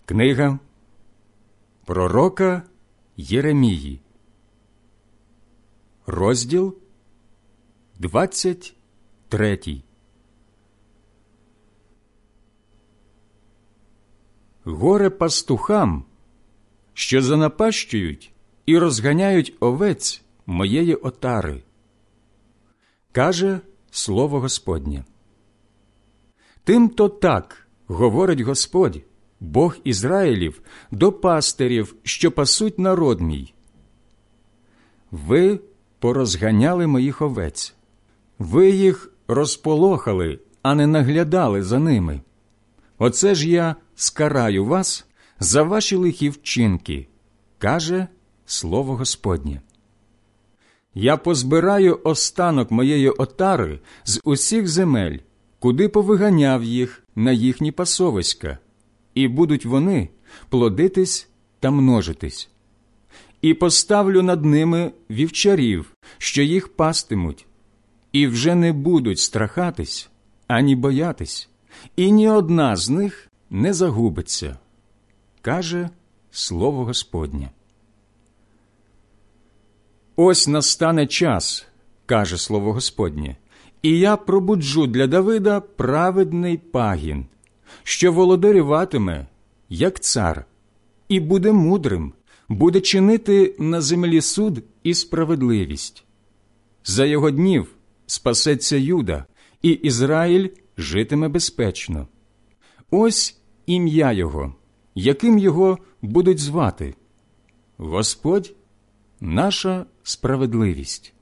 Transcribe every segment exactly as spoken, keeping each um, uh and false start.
Книга пророка Єремії, розділ двадцять третій. Горе пастухам, що занапащують і розганяють овець моєї отари, каже слово Господнє. Тим-то так говорить Господь, Бог Ізраїлів, до пастирів, що пасуть народ мій. Ви порозганяли моїх овець, ви їх розполохали, а не наглядали за ними. Оце ж я скараю вас за ваші лихі вчинки, каже слово Господнє. Я позбираю останок моєї отари з усіх земель, куди повиганяв їх на їхні пасовиська, і будуть вони плодитись та множитись. І поставлю над ними вівчарів, що їх пастимуть, і вже не будуть страхатись, ані боятись, і ні одна з них не загубиться, каже слово Господнє. Ось настане час, каже слово Господнє, і я пробуджу для Давида праведний пагін, що володарюватиме, як цар, і буде мудрим, буде чинити на землі суд і справедливість. За його днів спасеться Юда, і Ізраїль житиме безпечно. Ось ім'я його, яким його будуть звати: Господь – наша справедливість.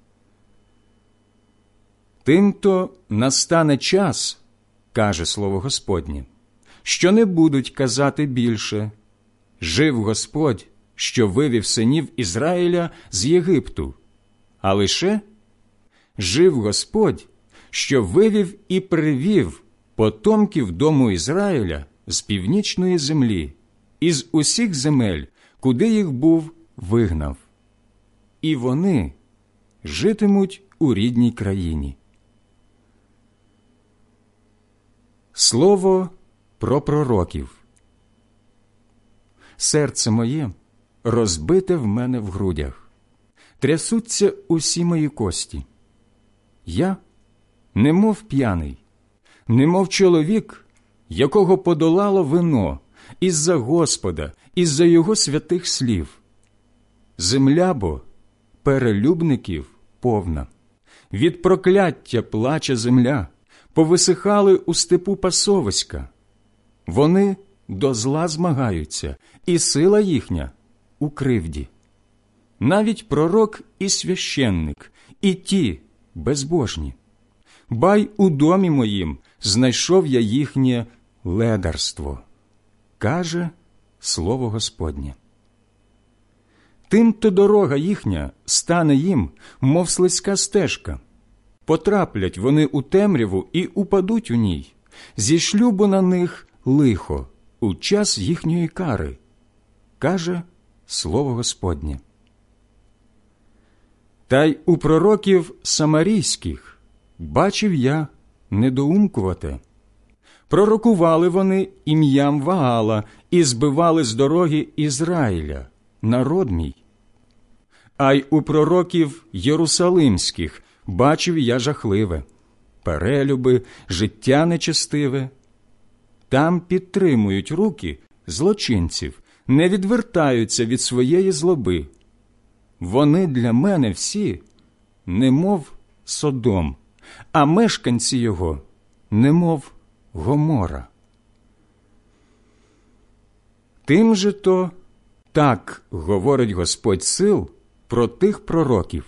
Тим-то настане час, каже слово Господнє, що не будуть казати більше: «Жив Господь, що вивів синів Ізраїля з Єгипту», а лише «Жив Господь, що вивів і привів потомків дому Ізраїля з північної землі, із усіх земель, куди їх був вигнав. І вони житимуть у рідній країні». Слово про пророків. Серце моє розбите в мене в грудях, трясуться усі мої кості. Я, немов п'яний, немов чоловік, якого подолало вино, із-за Господа, із-за його святих слів. Земля бо перелюбників повна, від прокляття плаче земля, повисихали у степу пасовиська. Вони до зла змагаються, і сила їхня у кривді. Навіть пророк і священник, і ті безбожні. Бай у домі моїм знайшов я їхнє ледарство, каже слово Господнє. Тим-то дорога їхня стане їм, мов слизька стежка. Потраплять вони у темряву і упадуть у ній. Зішлю бо на них лихо у час їхньої кари, каже слово Господнє. Та й у пророків самарійських бачив я недоумкувате. Пророкували вони ім'ям Ваала і збивали з дороги Ізраїля, народ мій. А й у пророків єрусалимських бачив я жахливе, перелюби, життя нечестиве. Там підтримують руки злочинців, не відвертаються від своєї злоби. Вони для мене всі, немов Содом, а мешканці його, немов Гомора. Тим же то так говорить Господь сил про тих пророків.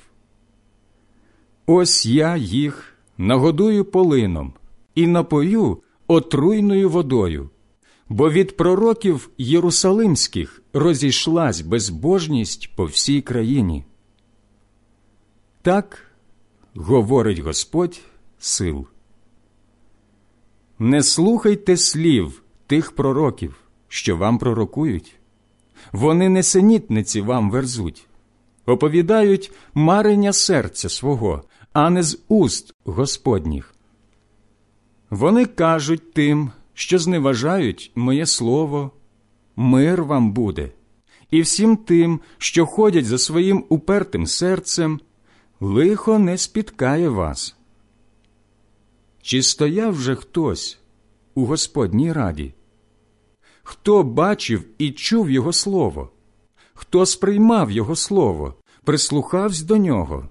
Ось я їх нагодую полином і напою отруйною водою, бо від пророків єрусалимських розійшлась безбожність по всій країні. Так говорить Господь сил. Не слухайте слів тих пророків, що вам пророкують. Вони несенітниці вам верзуть, оповідають марення серця свого, а не з уст Господніх. Вони кажуть тим, що зневажають моє слово, мир вам буде, і всім тим, що ходять за своїм упертим серцем, лихо не спіткає вас. Чи стояв же хтось у Господній раді? Хто бачив і чув Його слово? Хто сприймав Його слово, прислухався до нього?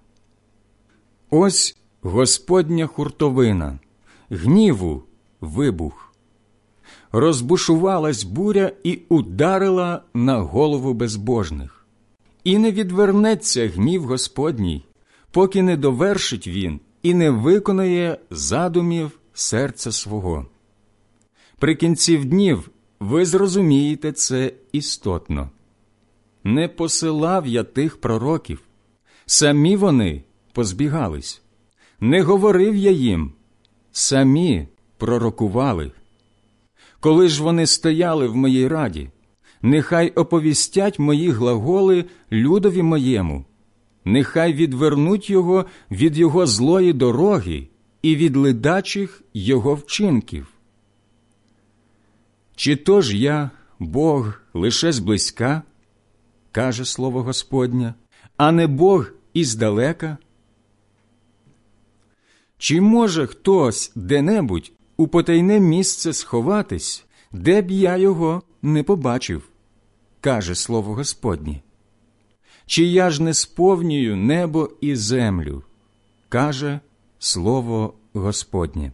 Ось Господня хуртовина, гніву вибух. Розбушувалась буря і ударила на голову безбожних. І не відвернеться гнів Господній, поки не довершить він і не виконає задумів серця свого. При кінці днів ви зрозумієте це істотно. Не посилав я тих пророків, самі вони позбігались. Не говорив я їм, самі пророкували. Коли ж вони стояли в моїй раді, нехай оповістять мої глаголи людові моєму, нехай відвернуть його від його злої дороги і від ледачих його вчинків. Чи то ж я, Бог, лише зблизька, каже слово Господнє, а не Бог іздалека? Чи може хтось де-небудь у потайне місце сховатись, де б я його не побачив, каже слово Господнє. Чи я ж не сповнюю небо і землю, каже слово Господнє.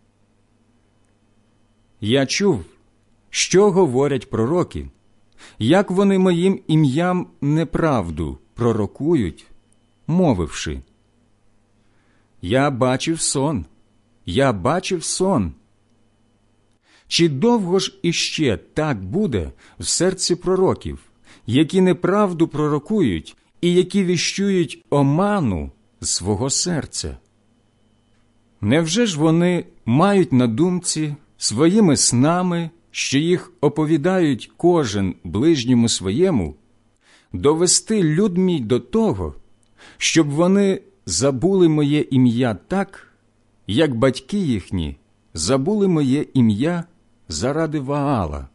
Я чув, що говорять пророки, як вони моїм ім'ям неправду пророкують, мовивши: «Я бачив сон, я бачив сон». Чи довго ж іще так буде в серці пророків, які неправду пророкують і які віщують оману свого серця? Невже ж вони мають на думці своїми снами, що їх оповідають кожен ближньому своєму, довести люд мій до того, щоб вони забули моє ім'я так, як батьки їхні забули моє ім'я заради Ваала?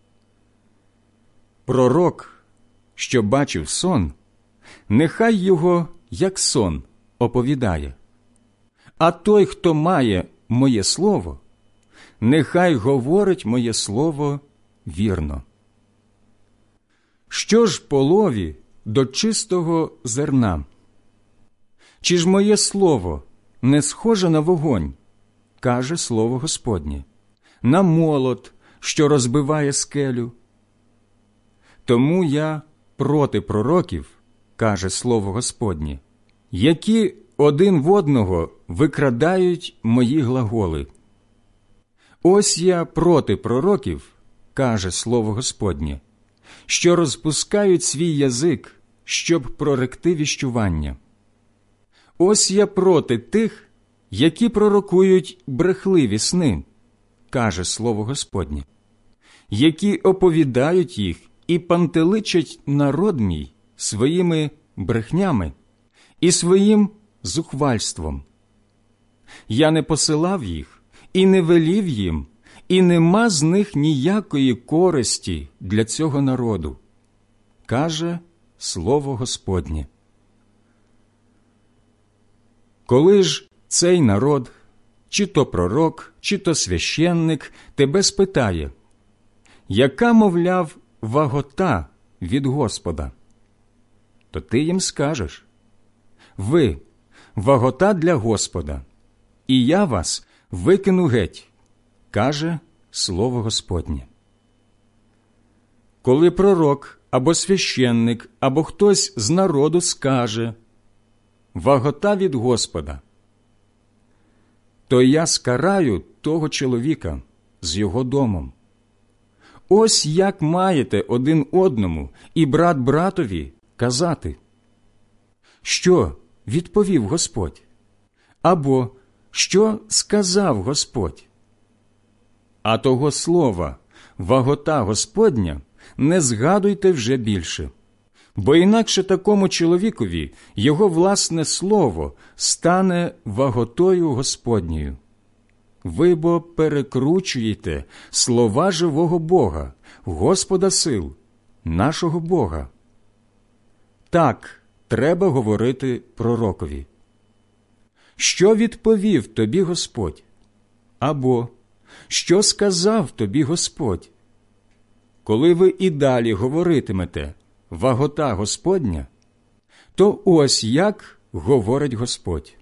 Пророк, що бачив сон, нехай його, як сон, оповідає. А той, хто має моє слово, нехай говорить моє слово вірно. Що ж полові до чистого зерна? Чи ж моє слово не схоже на вогонь, каже слово Господнє, на молот, що розбиває скелю? Тому я проти пророків, каже слово Господнє, які один в одного викрадають мої глаголи. Ось я проти пророків, каже слово Господнє, що розпускають свій язик, щоб проректи віщування. Ось я проти тих, які пророкують брехливі сни, каже слово Господнє, які оповідають їх і пантеличать народ мій своїми брехнями і своїм зухвальством. Я не посилав їх і не велів їм, і нема з них ніякої користі для цього народу, каже слово Господнє. Коли ж цей народ, чи то пророк, чи то священник, тебе спитає: яка, мовляв, вагота від Господа? То ти їм скажеш: ви – вагота для Господа, і я вас викину геть, каже слово Господнє. Коли пророк або священник, або хтось з народу скаже: вагота від Господа, то я скараю того чоловіка з його домом. Ось як маєте один одному і брат братові казати: що відповів Господь? Або що сказав Господь? А того слова «вагота Господня» не згадуйте вже більше, бо інакше такому чоловікові його власне слово стане ваготою Господньою. ви бо перекручуєте слова живого Бога, Господа сил, нашого Бога. Так треба говорити пророкові. Що відповів тобі Господь? Або що сказав тобі Господь? Коли ви і далі говоритимете «вагота Господня», то ось як говорить Господь.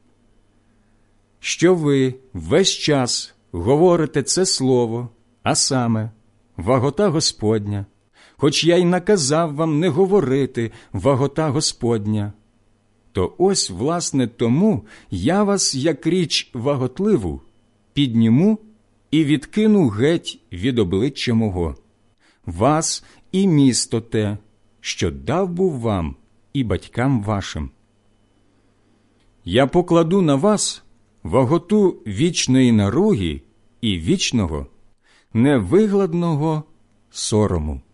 Що ви весь час говорите це слово, а саме «вагота Господня», хоч я й наказав вам не говорити «вагота Господня», то ось, власне, тому я вас, як річ ваготливу, підніму і відкину геть від обличчя мого, вас і місто те, що дав був вам і батькам вашим. Я покладу на вас ваготу вічної наруги і вічного, невигладного сорому.